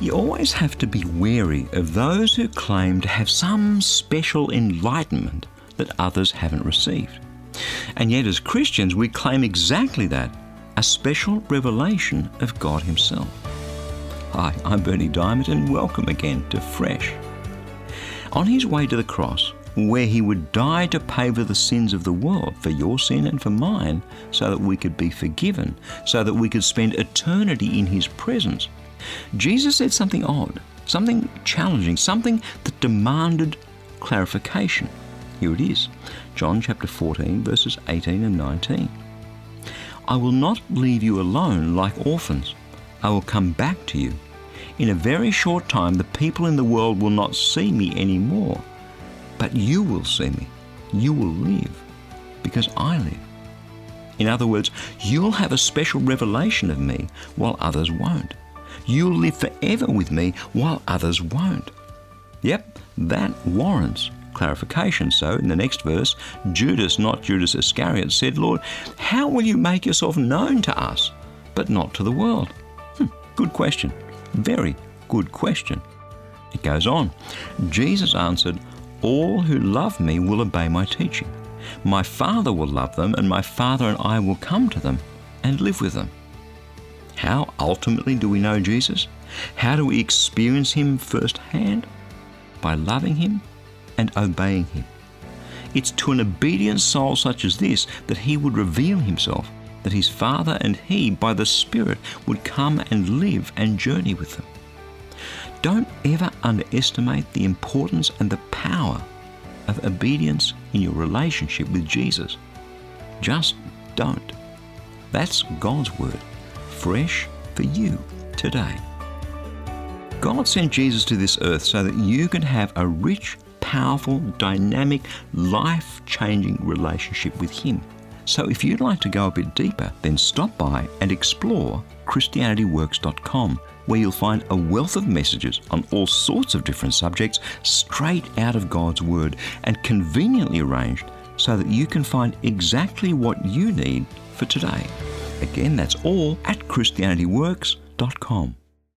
You always have to be wary of those who claim to have some special enlightenment that others haven't received. And yet as Christians, we claim exactly that, a special revelation of God Himself. Hi, I'm Berni Dymet and welcome again to Fresh. On His way to the cross, where He would die to pay for the sins of the world, for your sin and for mine, so that we could be forgiven, so that we could spend eternity in His presence, Jesus said something odd, something challenging, something that demanded clarification. Here it is, John chapter 14, verses 18 and 19. I will not leave you alone like orphans. I will come back to you. In a very short time, the people in the world will not see me anymore, but you will see me. You will live, because I live. In other words, you'll have a special revelation of me while others won't. You'll live forever with me while others won't. Yep, that warrants clarification. So in the next verse, Judas, not Judas Iscariot, said, Lord, how will you make yourself known to us, but not to the world? Good question. Very good question. It goes on. Jesus answered, all who love me will obey my teaching. My Father will love them, and my Father and I will come to them and live with them. How ultimately do we know Jesus? How do we experience Him firsthand? By loving Him and obeying Him. It's to an obedient soul such as this that He would reveal Himself, that His Father and He, by the Spirit, would come and live and journey with them. Don't ever underestimate the importance and the power of obedience in your relationship with Jesus. Just don't. That's God's Word, fresh for you today. God sent Jesus to this earth so that you can have a rich, powerful, dynamic, life-changing relationship with Him. So if you'd like to go a bit deeper, then stop by and explore ChristianityWorks.com, where you'll find a wealth of messages on all sorts of different subjects straight out of God's Word and conveniently arranged so that you can find exactly what you need for today. Again, that's all at ChristianityWorks.com.